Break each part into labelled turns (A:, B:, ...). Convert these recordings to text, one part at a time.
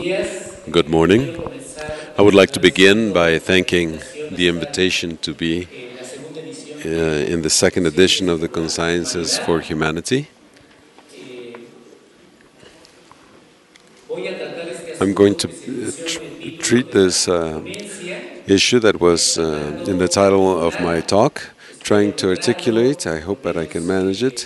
A: Good morning. I would like to begin by thanking the invitation to be in the second edition of the Consciences for Humanity. I'm going to treat this issue that was in the title of my talk, trying to articulate, I hope that I can manage it,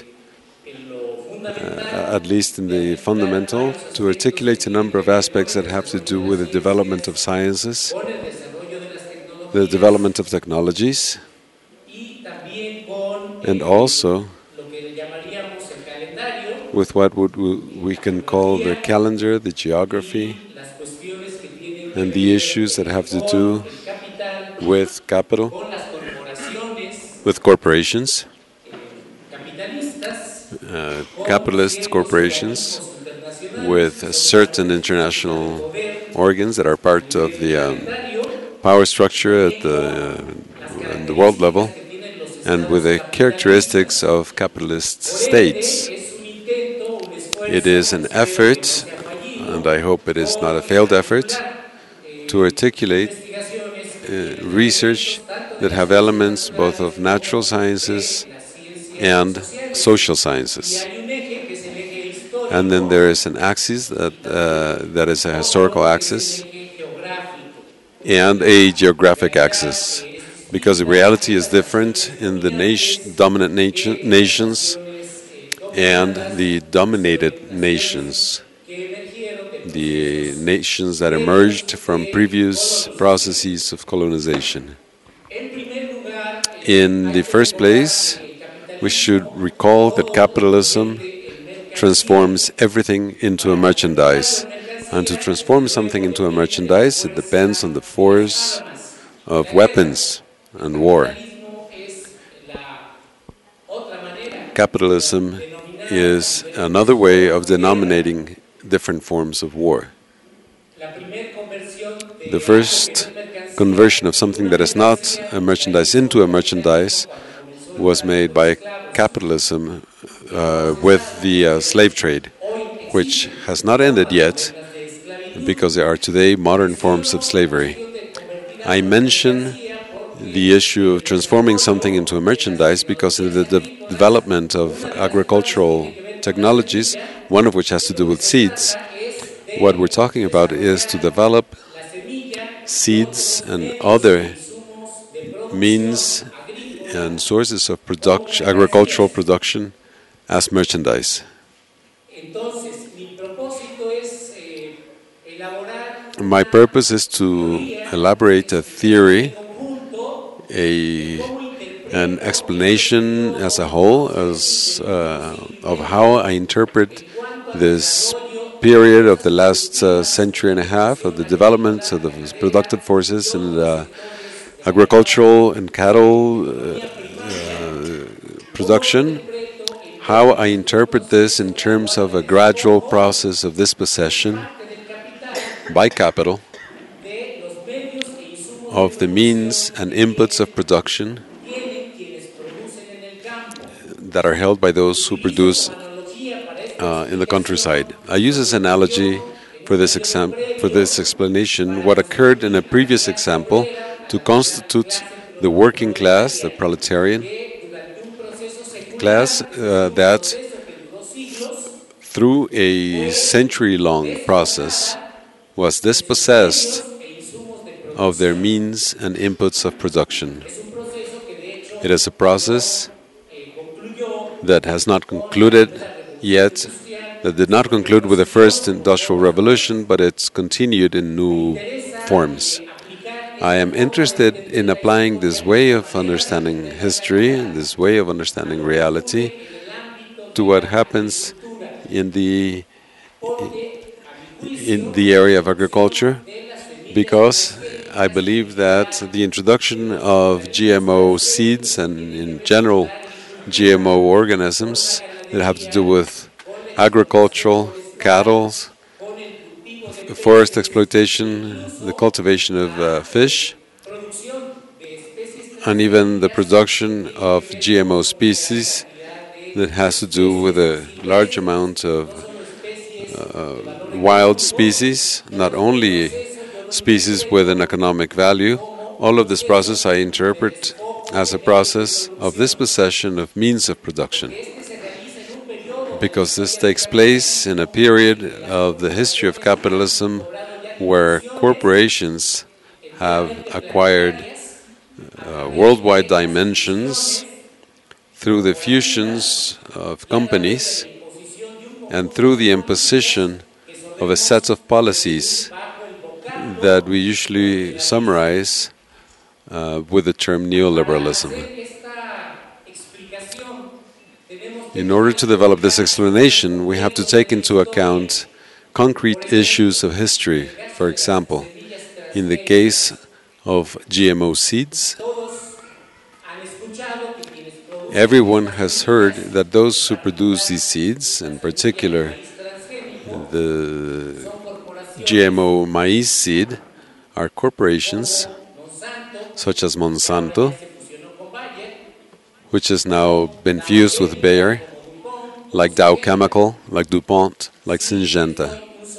A: at least in the fundamental, to articulate a number of aspects that have to do with the development of sciences, the development of technologies, and also with what we can call the calendar, the geography, and the issues that have to do with capital, with corporations, capitalist corporations, with certain international organs that are part of the power structure at the world level, and with the characteristics of capitalist states. It is an effort, and I hope it is not a failed effort, to articulate research that have elements both of natural sciences and social sciences. And then there is an axis that is a historical axis and a geographic axis, because the reality is different in the dominant nations and the dominated nations, the nations that emerged from previous processes of colonization. In the first place, we should recall that capitalism transforms everything into a merchandise. And to transform something into a merchandise, it depends on the force of weapons and war. Capitalism is another way of denominating different forms of war. The first conversion of something that is not a merchandise into a merchandise was made by capitalism with the slave trade, which has not ended yet because there are today modern forms of slavery. I mention the issue of transforming something into a merchandise because in the development of agricultural technologies, one of which has to do with seeds, what we're talking about is to develop seeds and other means and sources of agricultural production as merchandise. My purpose is to elaborate a theory, an explanation as a whole of how I interpret this period of the last century and a half of the development of the productive forces in the agricultural and cattle production, how I interpret this in terms of a gradual process of dispossession by capital of the means and inputs of production that are held by those who produce in the countryside. I use this analogy for this explanation what occurred in a previous example to constitute the working class, the proletarian class, that through a century-long process was dispossessed of their means and inputs of production. It is a process that has not concluded yet, that did not conclude with the first industrial revolution, but it's continued in new forms. I am interested in applying this way of understanding history, this way of understanding reality, to what happens in the area of agriculture, because I believe that the introduction of GMO seeds and in general GMO organisms that have to do with agricultural, cattle, forest exploitation, the cultivation of fish, and even the production of GMO species that has to do with a large amount of wild species, not only species with an economic value. All of this process I interpret as a process of dispossession of means of production, because this takes place in a period of the history of capitalism where corporations have acquired worldwide dimensions through the fusions of companies and through the imposition of a set of policies that we usually summarize with the term neoliberalism. In order to develop this explanation, we have to take into account concrete issues of history. For example, in the case of GMO seeds, everyone has heard that those who produce these seeds, in particular the GMO maize seed, are corporations such as Monsanto, which has now been fused with Bayer, like Dow Chemical, like DuPont, like Syngenta.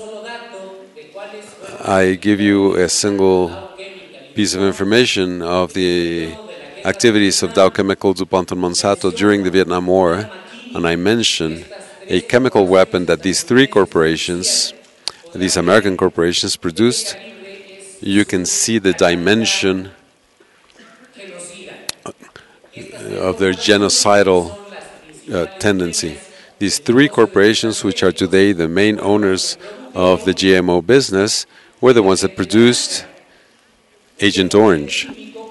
A: I give you a single piece of information of the activities of Dow Chemical, DuPont, and Monsanto during the Vietnam War, and I mention a chemical weapon that these three corporations, these American corporations, produced. You can see the dimension of their genocidal tendency. These three corporations, which are today the main owners of the GMO business, were the ones that produced Agent Orange,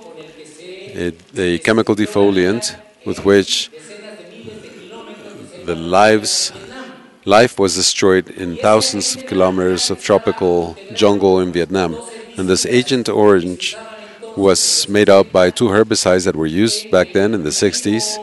A: a chemical defoliant with which the life was destroyed in thousands of kilometers of tropical jungle in Vietnam. And this Agent Orange was made up by two herbicides that were used back then in the 60s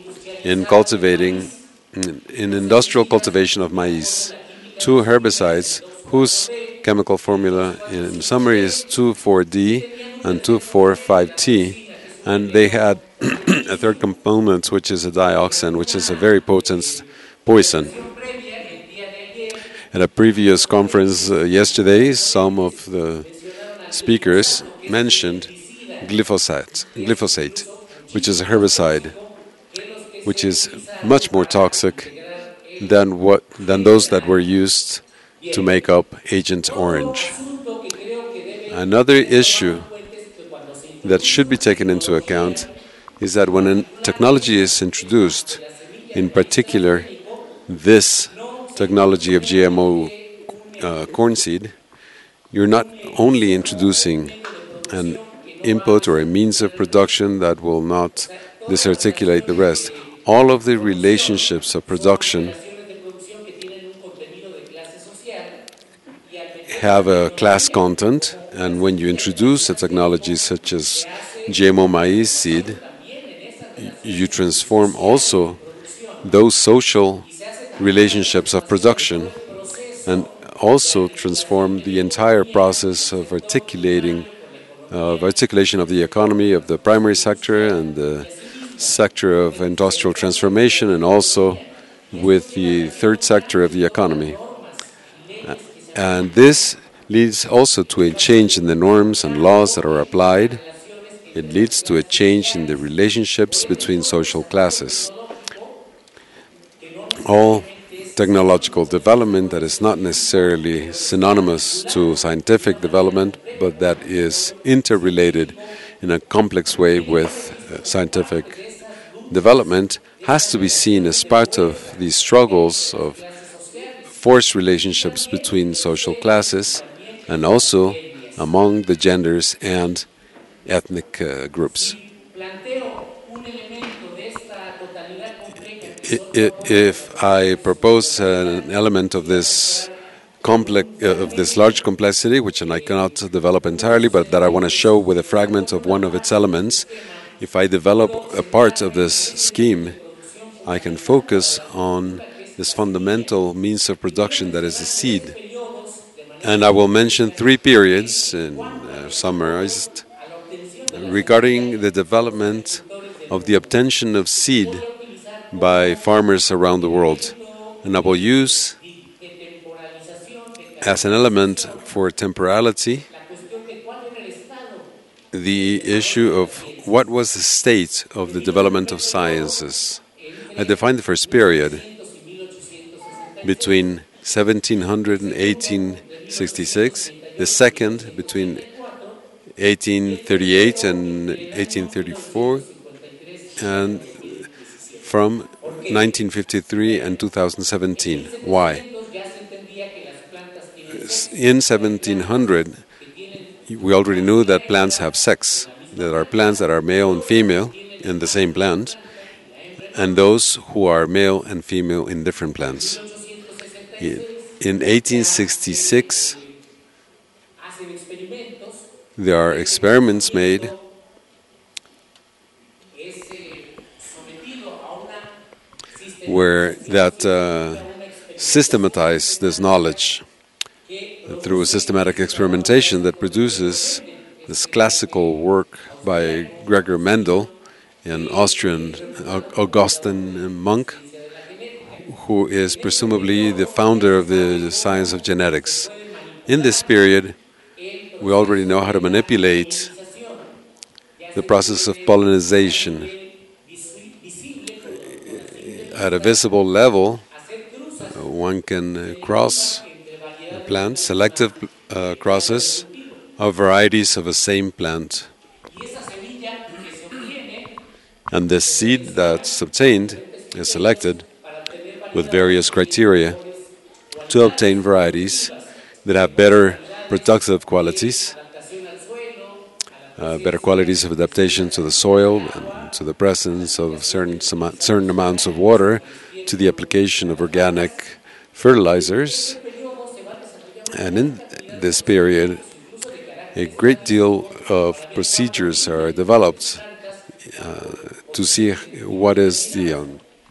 A: in industrial cultivation of maize. Two herbicides whose chemical formula in summary is 2,4-D and 2,4,5-T, and they had a third component, which is a dioxin, which is a very potent poison. At a previous conference yesterday, some of the speakers mentioned glyphosate, which is a herbicide, which is much more toxic than those that were used to make up Agent Orange. Another issue that should be taken into account is that when a technology is introduced, in particular this technology of GMO corn seed, you're not only introducing an input or a means of production that will not disarticulate the rest. All of the relationships of production have a class content, and when you introduce a technology such as GMO maize seed, you transform also those social relationships of production and also transform the entire process of articulation of the economy, of the primary sector and the sector of industrial transformation, and also with the third sector of the economy. And this leads also to a change in the norms and laws that are applied. It leads to a change in the relationships between social classes. All technological development that is not necessarily synonymous to scientific development, but that is interrelated in a complex way with scientific development, has to be seen as part of the struggles of forced relationships between social classes and also among the genders and ethnic groups. If I propose an element of this large complexity, which I cannot develop entirely, but that I want to show with a fragment of one of its elements, if I develop a part of this scheme, I can focus on this fundamental means of production that is the seed. And I will mention three periods, summarized, regarding the development of the obtention of seed by farmers around the world. And I will use as an element for temporality the issue of what was the state of the development of sciences. I defined the first period between 1700 and 1866, the second between 1838 and 1834, and from 1953 and 2017. Why? In 1700, we already knew that plants have sex. There are plants that are male and female in the same plant, and those who are male and female in different plants. In 1866, there are experiments made where that systematize this knowledge through a systematic experimentation that produces this classical work by Gregor Mendel, an Austrian Augustine monk, who is presumably the founder of the science of genetics. In this period, we already know how to manipulate the process of pollination. At a visible level, one can cross plants, selective crosses of varieties of a same plant. And the seed that's obtained is selected with various criteria to obtain varieties that have better productive qualities, better qualities of adaptation to the soil and to the presence of certain amounts of water, to the application of organic fertilizers. And in this period, a great deal of procedures are developed to see what is the...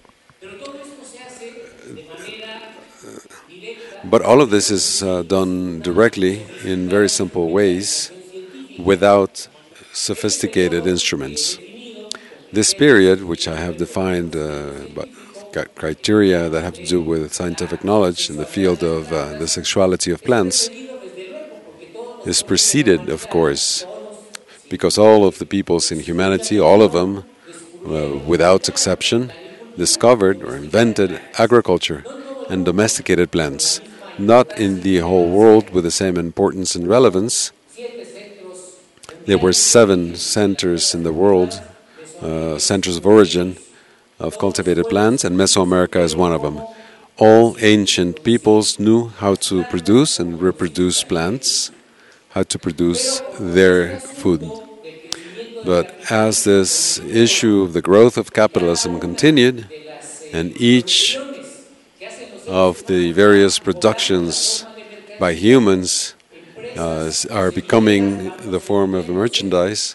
A: but all of this is done directly in very simple ways without sophisticated instruments. This period, which I have defined but got criteria that have to do with scientific knowledge in the field of the sexuality of plants, is preceded, of course, because all of the peoples in humanity, all of them, without exception, discovered or invented agriculture and domesticated plants. Not in the whole world with the same importance and relevance. There were 7 centers in the world, centers of origin of cultivated plants, and Mesoamerica is one of them. All ancient peoples knew how to produce and reproduce plants, how to produce their food. But as this issue of the growth of capitalism continued, and each of the various productions by humans are becoming the form of merchandise,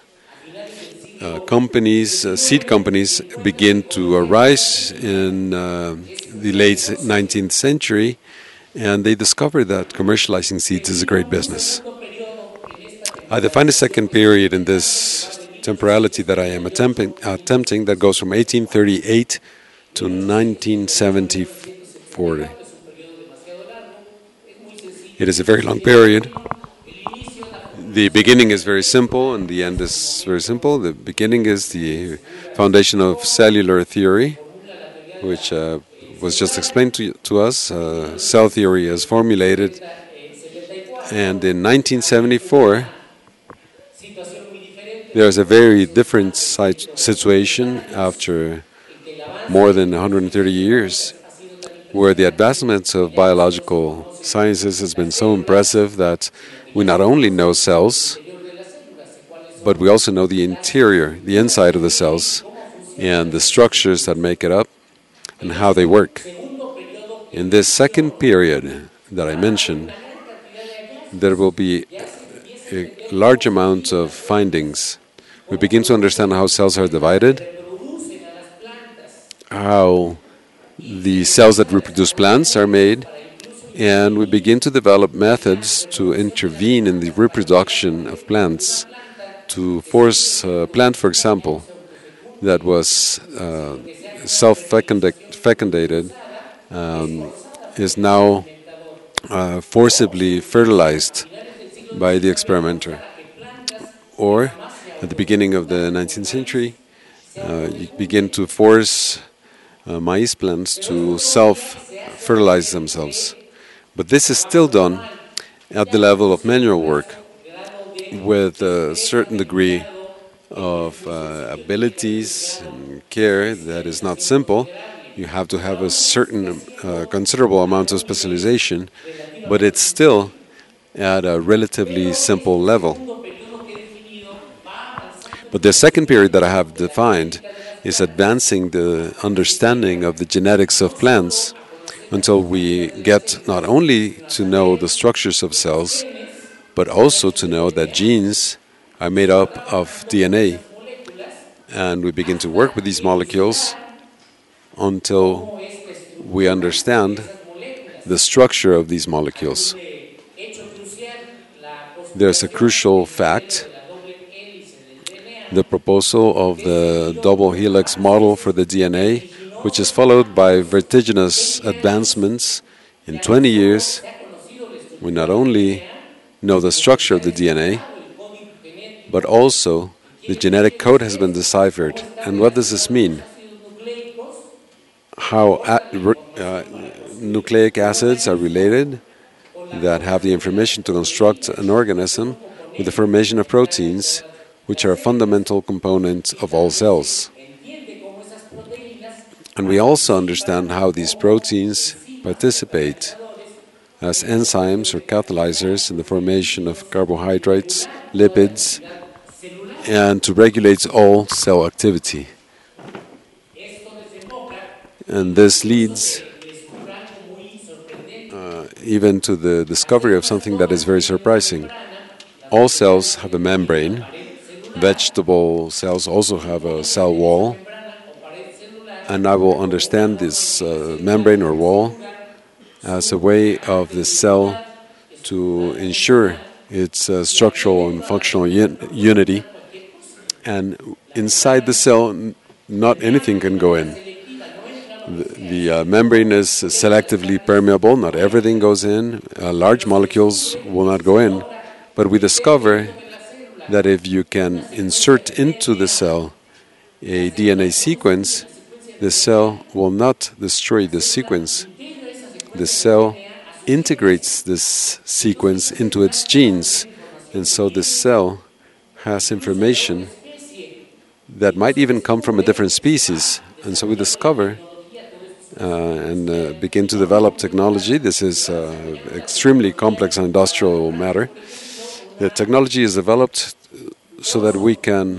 A: seed companies begin to arise in the late 19th century, and they discover that commercializing seeds is a great business. I define a second period in this temporality that I am attempting that goes from 1838 to 1940. It is a very long period. The beginning is very simple and the end is very simple. The beginning is the foundation of cellular theory, which was just explained to us. Cell theory is formulated, and in 1974 there's a very different situation after more than 130 years, where the advancements of biological sciences has been so impressive that we not only know cells, but we also know the interior, the inside of the cells, and the structures that make it up, and how they work. In this second period that I mentioned, there will be a large amount of findings. We begin to understand how cells are divided, how the cells that reproduce plants are made, and we begin to develop methods to intervene in the reproduction of plants, to force a plant, for example, that was self-fecundated, is now forcibly fertilized by the experimenter. Or, at the beginning of the 19th century, you begin to force maize plants to self-fertilize themselves. But this is still done at the level of manual work with a certain degree of abilities and care that is not simple. You have to have a certain considerable amount of specialization, but it's still at a relatively simple level. But the second period that I have defined is advancing the understanding of the genetics of plants until we get not only to know the structures of cells, but also to know that genes are made up of DNA. And we begin to work with these molecules until we understand the structure of these molecules. There's a crucial fact. The proposal of the double helix model for the DNA, which is followed by vertiginous advancements in 20 years. We not only know the structure of the DNA, but also the genetic code has been deciphered. And what does this mean? How nucleic acids are related that have the information to construct an organism with the formation of proteins, which are a fundamental component of all cells. And we also understand how these proteins participate as enzymes or catalyzers in the formation of carbohydrates, lipids, and to regulate all cell activity. And this leads even to the discovery of something that is very surprising. All cells have a membrane. Vegetable cells also have a cell wall. And I will understand this membrane or wall as a way of the cell to ensure its structural and functional unity. And inside the cell, not anything can go in. The membrane is selectively permeable. Not everything goes in. Large molecules will not go in. But we discover that if you can insert into the cell a DNA sequence, the cell will not destroy the sequence. The cell integrates this sequence into its genes, and so the cell has information that might even come from a different species. And so we discover and begin to develop technology. This is extremely complex and industrial matter. The technology is developed so that we can,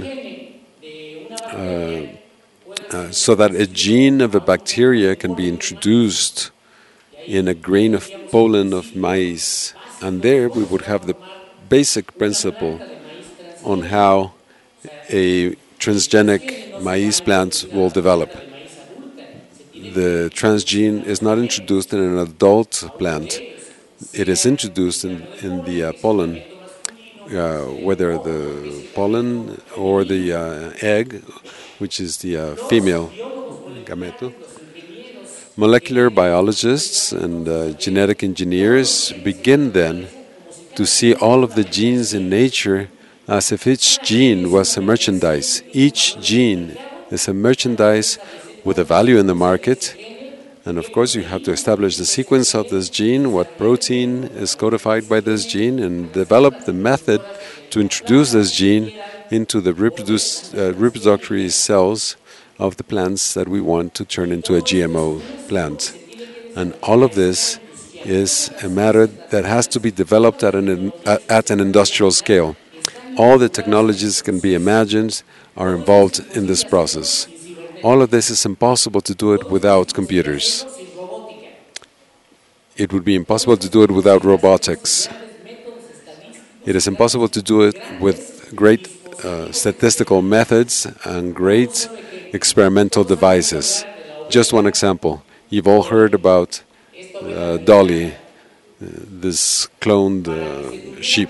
A: so that a gene of a bacteria can be introduced in a grain of pollen of maize. And there we would have the basic principle on how a transgenic maize plant will develop. The transgene is not introduced in an adult plant. It is introduced in the pollen, whether the pollen or the egg, which is the female gameto. Molecular biologists and genetic engineers begin then to see all of the genes in nature as if each gene was a merchandise. Each gene is a merchandise with a value in the market. And of course, you have to establish the sequence of this gene, what protein is codified by this gene, and develop the method to introduce this gene into the reproductory cells of the plants that we want to turn into a GMO plant. And all of this is a matter that has to be developed at an industrial scale. All the technologies can be imagined are involved in this process. All of this is impossible to do it without computers. It would be impossible to do it without robotics. It is impossible to do it with great statistical methods and great experimental devices. Just one example. You've all heard about Dolly, this cloned sheep.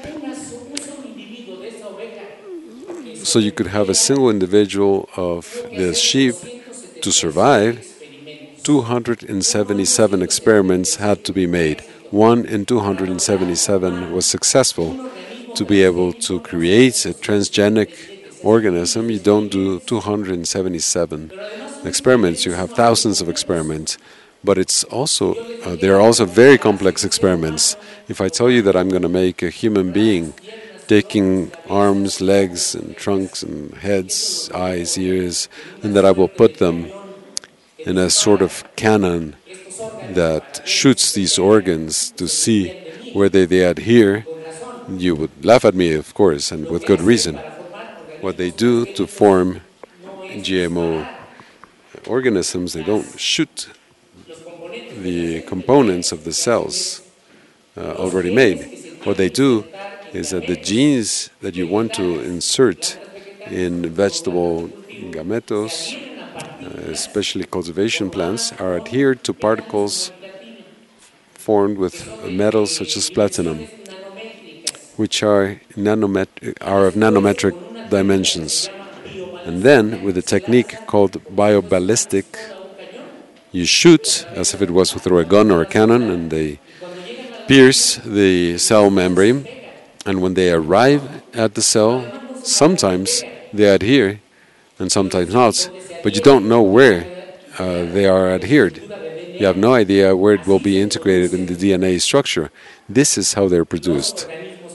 A: So you could have a single individual of this sheep to survive. 277 experiments had to be made. 1 in 277 was successful. To be able to create a transgenic organism, you don't do 277 experiments. You have thousands of experiments. But it's also there are also very complex experiments. If I tell you that I'm going to make a human being, taking arms, legs, and trunks, and heads, eyes, ears, and that I will put them in a sort of cannon that shoots these organs to see whether they adhere, you would laugh at me, of course, and with good reason. What they do to form GMO organisms, they don't shoot the components of the cells already made. What they do is that the genes that you want to insert in vegetable gametos, especially cultivation plants, are adhered to particles formed with metals such as platinum, which are of nanometric dimensions. And then, with a technique called bioballistic, you shoot as if it was through a gun or a cannon, and they pierce the cell membrane. And when they arrive at the cell, sometimes they adhere and sometimes not, but you don't know where they are adhered. You have no idea where it will be integrated in the DNA structure. This is how they're produced,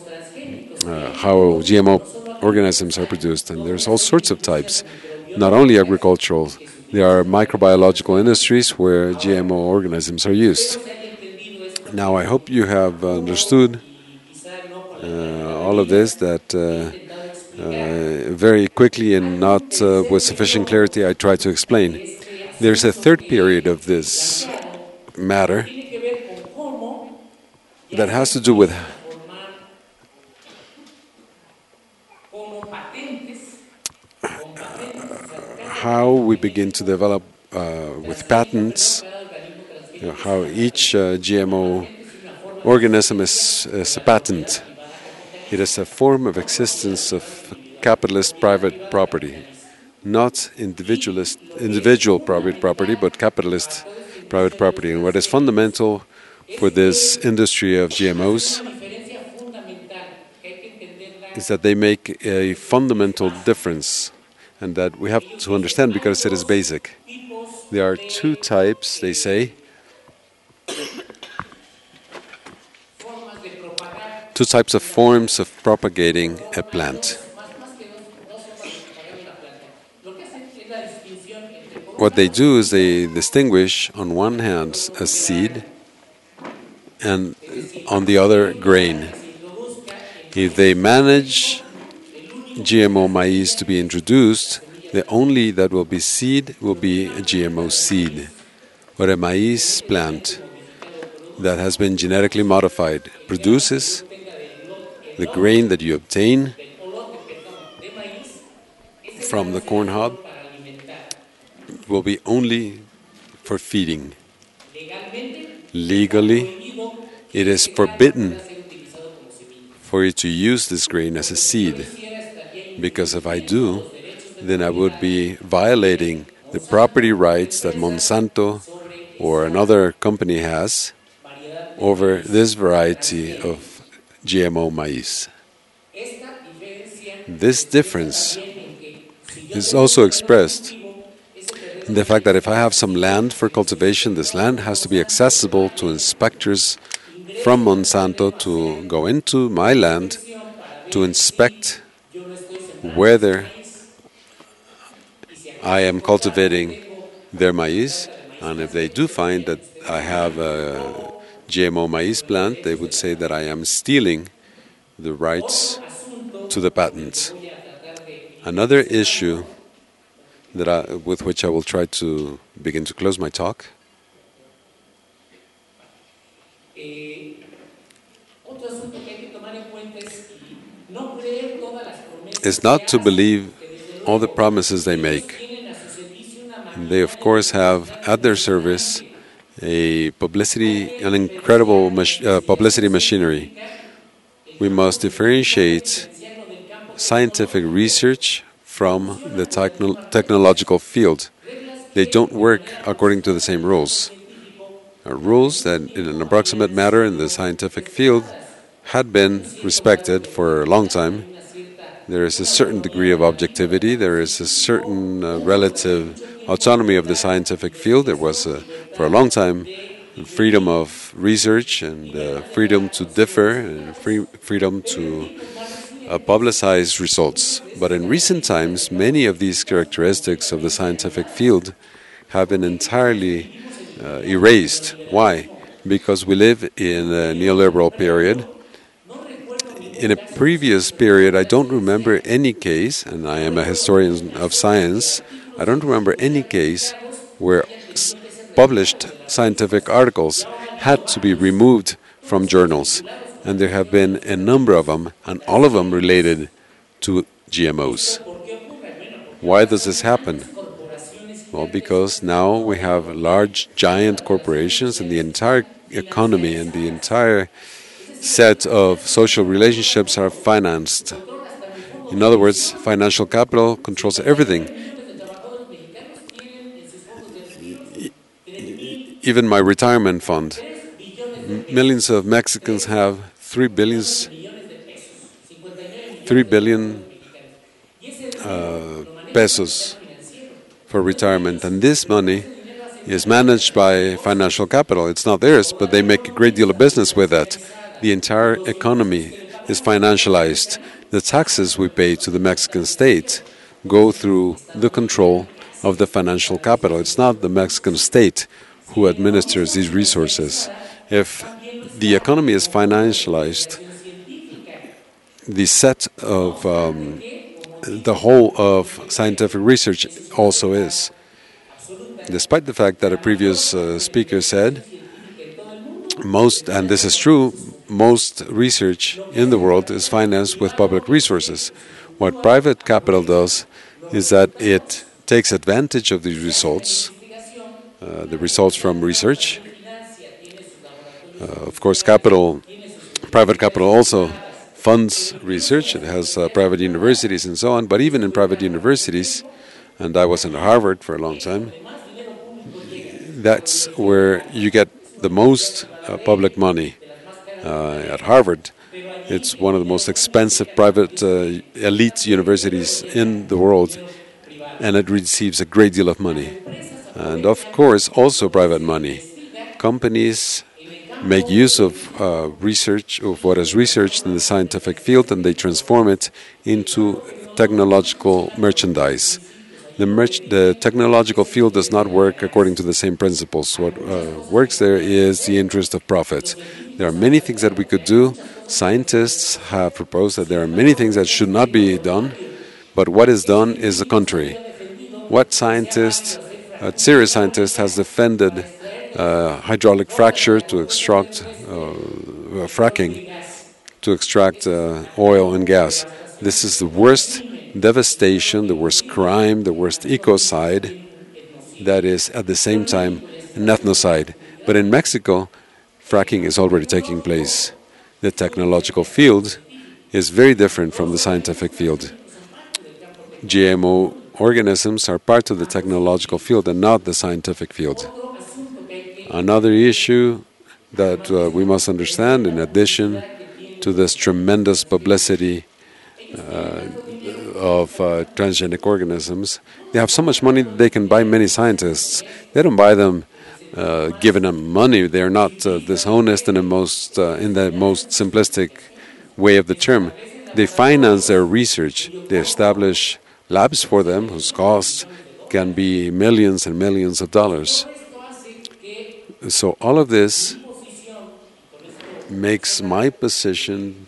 A: how GMO organisms are produced. And there's all sorts of types, not only agricultural. There are microbiological industries where GMO organisms are used. Now, I hope you have understood all of this, that very quickly and not with sufficient clarity I try to explain. There's a third period of this matter that has to do with how we begin to develop with patents, how each GMO organism is a patent. It is a form of existence of capitalist private property, not individual private property, but capitalist private property. And what is fundamental for this industry of GMOs is that they make a fundamental difference, and that we have to understand because it is basic. There are two types, they say, two types of forms of propagating a plant. What they do is they distinguish on one hand a seed and on the other grain. If they manage GMO maize to be introduced, the only that will be seed will be a GMO seed, or a maize plant that has been genetically modified produces. The grain that you obtain from the corn cob will be only for feeding. Legally, it is forbidden for you to use this grain as a seed, because if I do, then I would be violating the property rights that Monsanto or another company has over this variety of GMO maize. This difference is also expressed in the fact that if I have some land for cultivation, this land has to be accessible to inspectors from Monsanto to go into my land to inspect whether I am cultivating their maize. And if they do find that I have a GMO maize plant, they would say that I am stealing the rights to the patent. Another issue that with which I will try to begin to close my talk is not to believe all the promises they make. They, of course, have at their service an incredible publicity machinery. We must differentiate scientific research from the technological field. They don't work according to the same rules. are rules that, in an approximate matter in the scientific field, had been respected for a long time. There is a certain degree of objectivity. There is a certain relative autonomy of the scientific field. There was, for a long time, freedom of research and freedom to differ and freedom to publicize results. But in recent times, many of these characteristics of the scientific field have been entirely erased. Why? Because we live in a neoliberal period. In a previous period, I don't remember any case, and I am a historian of science, I don't remember any case where published scientific articles had to be removed from journals. And there have been a number of them, and all of them related to GMOs. Why does this happen? Well, because now we have large, giant corporations, and the entire economy and the entire set of social relationships are financed. In other words, financial capital controls everything. Even my retirement fund. Millions of Mexicans have 3 billion pesos for retirement, and this money is managed by financial capital. It's not theirs, but they make a great deal of business with that. The entire economy is financialized. The taxes we pay to the Mexican state go through the control of the financial capital. It's not the Mexican state who administers these resources. If the economy is financialized, the set of the whole of scientific research also is. Despite the fact that a previous speaker said, and this is true, most research in the world is financed with public resources. What private capital does is that it takes advantage of these results, the results from research. Of course, private capital also funds research. It has private universities and so on. But even in private universities, and I was in Harvard for a long time, that's where you get the most public money. At Harvard, it's one of the most expensive private elite universities in the world, and it receives a great deal of money. And of course, also private money. Companies make use of research, of what is researched in the scientific field, and they transform it into technological merchandise. The technological field does not work according to the same principles. What works there is the interest of profit. There are many things that we could do. Scientists have proposed that there are many things that should not be done, but what is done is the contrary. What scientist, a serious scientist, has defended hydraulic fracture to extract fracking, to extract oil and gas. This is the worst devastation, the worst crime, the worst ecocide that is at the same time an ethnocide. But in Mexico, fracking is already taking place. The technological field is very different from the scientific field. GMO organisms are part of the technological field and not the scientific field. Another issue that we must understand, in addition to this tremendous publicity of transgenic organisms, they have so much money that they can buy many scientists. They don't buy them giving them money. They are not dishonest in the most simplistic way of the term. They finance their research. They establish labs for them whose costs can be millions and millions of dollars. So all of this makes my position,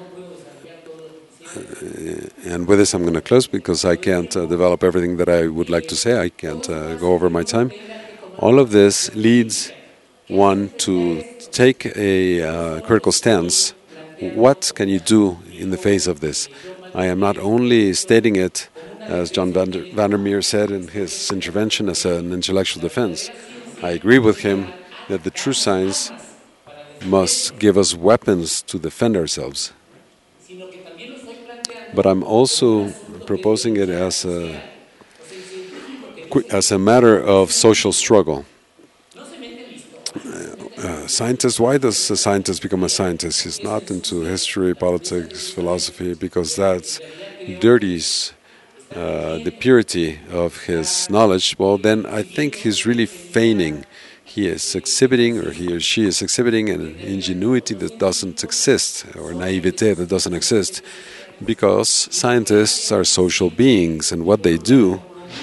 A: and with this I'm going to close because I can't develop everything that I would like to say. I can't go over my time. All of this leads one to take a critical stance. What can you do in the face of this? I am not only stating it, as John Vandermeer said in his intervention, as an intellectual defense. I agree with him that the true science must give us weapons to defend ourselves. But I'm also proposing it as a matter of social struggle. scientist, why does a scientist become a scientist? He's not into history, politics, philosophy, because that dirties the purity of his knowledge. Well, then I think he's really feigning. He is exhibiting, or he or she is exhibiting, an ingenuity that doesn't exist, or naivete that doesn't exist, because scientists are social beings, and what they do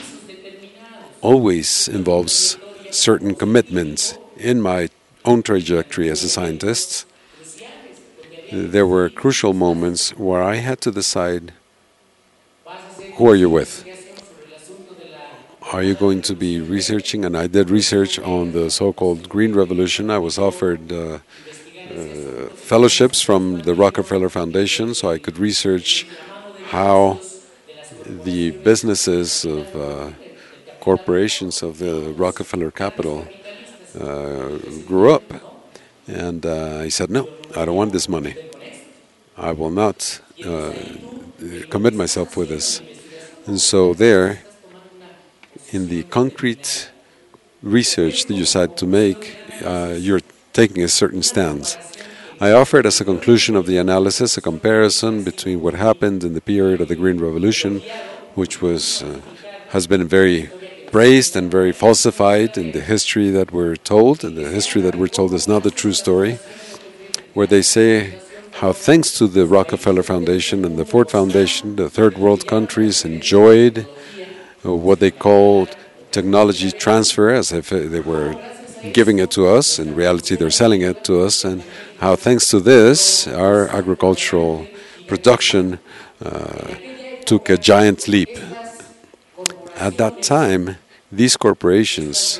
A: always involves certain commitments. In my own trajectory as a scientist, there were crucial moments where I had to decide, who are you with? Are you going to be researching? And I did research on the so-called Green Revolution. I was offered fellowships from the Rockefeller Foundation so I could research how the businesses of corporations of the Rockefeller capital grew up. And I said, no, I don't want this money. I will not commit myself with this. And so there, in the concrete research that you decide to make, you're taking a certain stance. I offered as a conclusion of the analysis a comparison between what happened in the period of the Green Revolution, which has been very praised and very falsified in the history that we're told, and the history that we're told is not the true story, where they say how thanks to the Rockefeller Foundation and the Ford Foundation, the third world countries enjoyed what they called technology transfer, as if they were giving it to us. In reality, they're selling it to us, and how thanks to this, our agricultural production took a giant leap. At that time, these corporations,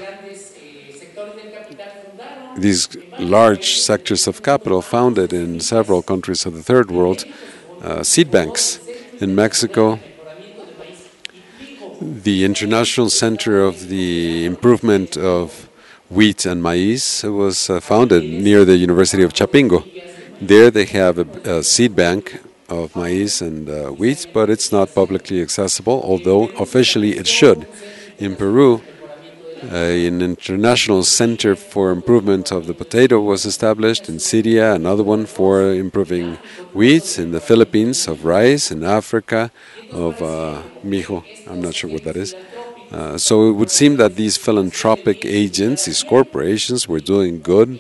A: these large sectors of capital, founded in several countries of the third world seed banks. In Mexico, the International Center of the Improvement of Wheat and Maize was founded near the University of Chapingo. There they have a seed bank of maize and wheat, but it's not publicly accessible, although officially it should. In Peru, an international center for improvement of the potato was established. In Syria, another one for improving wheat. In the Philippines, of rice. In Africa, of mijo. I'm not sure what that is. So it would seem that these philanthropic agents, these corporations, were doing good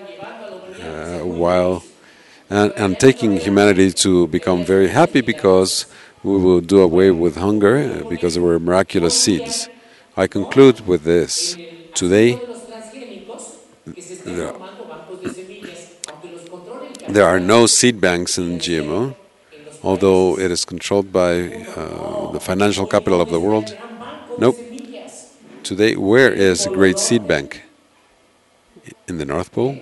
A: while and taking humanity to become very happy, because we will do away with hunger because there were miraculous seeds. I conclude with this. Today, there are no seed banks in GMO, although it is controlled by the financial capital of the world. Nope. Today, where is a great seed bank? In the North Pole?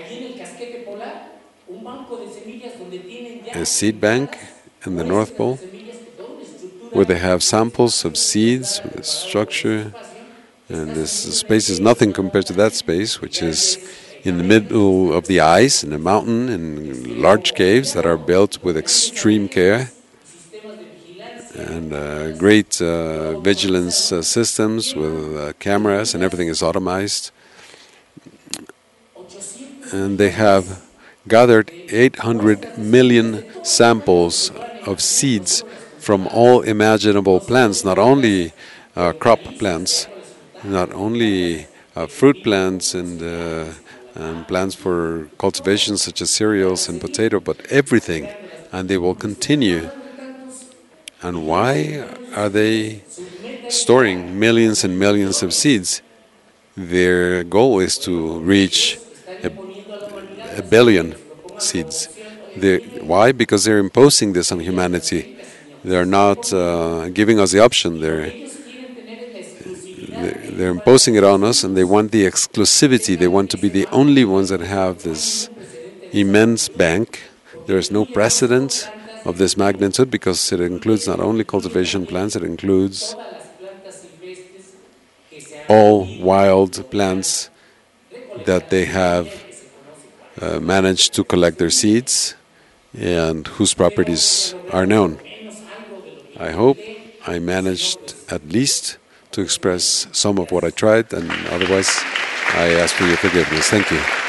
A: A seed bank in the North Pole, where they have samples of seeds with a structure, and this space is nothing compared to that space, which is in the middle of the ice, in a mountain, in large caves that are built with extreme care, and great vigilance systems with cameras, and everything is automized. And they have gathered 800 million samples of seeds from all imaginable plants, not only crop plants, not only fruit plants and plants for cultivation such as cereals and potato, but everything. And they will continue. And why are they storing millions and millions of seeds? Their goal is to reach a billion seeds. Why? Because they're imposing this on humanity. They're not giving us the option. They're imposing it on us, and they want the exclusivity. They want to be the only ones that have this immense bank. There is no precedent of this magnitude, because it includes not only cultivation plants, it includes all wild plants that they have managed to collect their seeds and whose properties are known. I hope I managed at least to express some of what I tried, and otherwise I ask for your forgiveness. Thank you.